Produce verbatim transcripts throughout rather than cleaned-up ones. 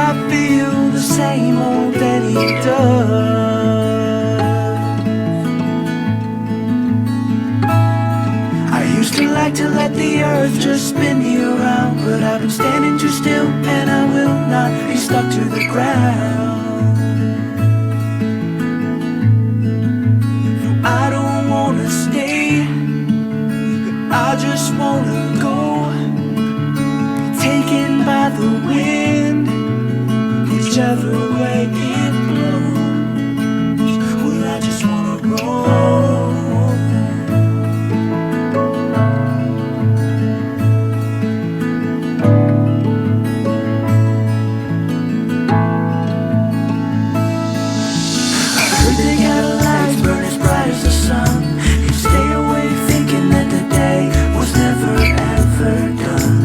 I feel the same old that he does. I used to like to let the earth just spin me around, but I've been standing too still and I will not be stuck to the ground. I don't wanna stay, I just wanna go, taken by the wind, whichever way it blows. Well, I just wanna roll. I heard they got a light burn as bright as the sun. You stay awake thinking that the day was never ever done.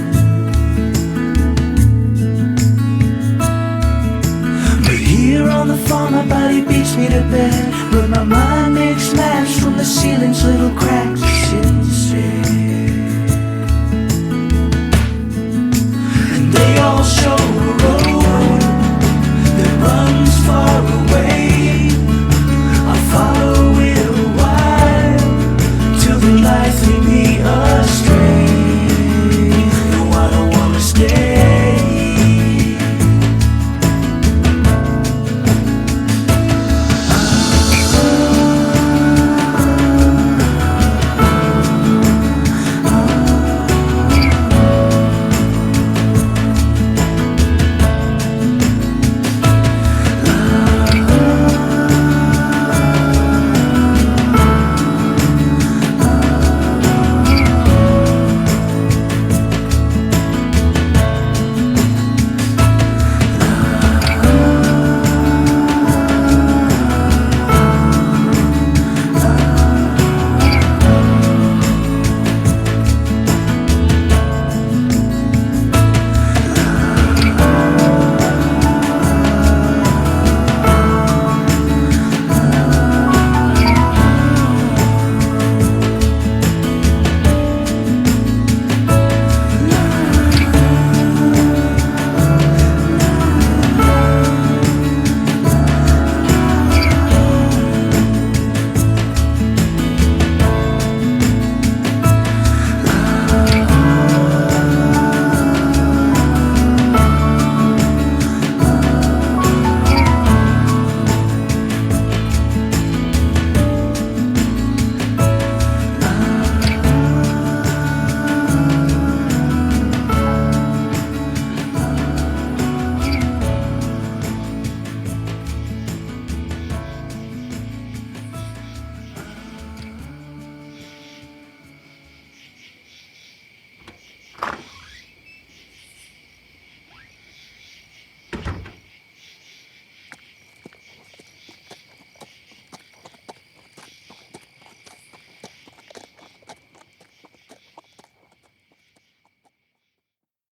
But here on the farm my body beats me to bed, but my mind makes maps from the ceiling's little cracks instead. And they all show